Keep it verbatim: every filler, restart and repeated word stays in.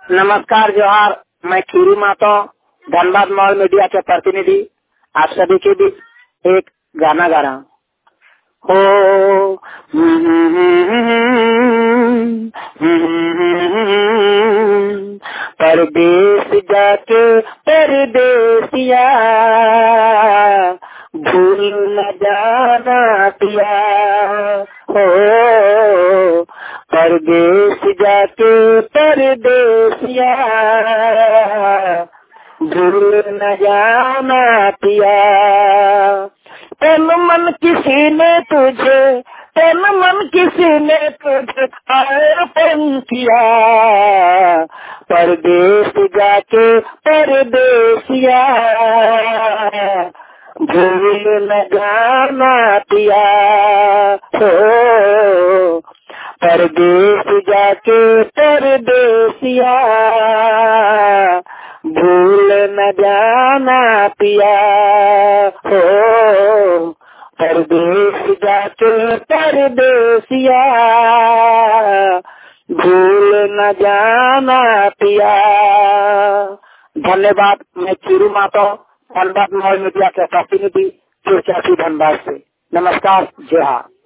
नमस्कार जोहार। मैं खीरू मातो धनबाद मॉल मीडिया के प्रतिनिधि आप सभी के बीच एक गाना गा रहा हूँ। हो परदेश जाके परदेसिया भूल न जाना पिया। हो परदेश जाके परदेसिया भूल न जाना पिया। तन मन किसी ने तुझे तन मन किसी ने तुझे अर्पण किया। परदेश जाके परदेसिया भूल न जाना पिया। हो परदेश जाके परदेसिया भूल न जाना पिया। हो परदेश जाके परदेसिया भूल न जाना पिया। धन्यवाद। मैं खीरू मातो धनबाद मॉल मीडिया के प्रतिनिधि धनबाद से। नमस्कार। जय हिंद।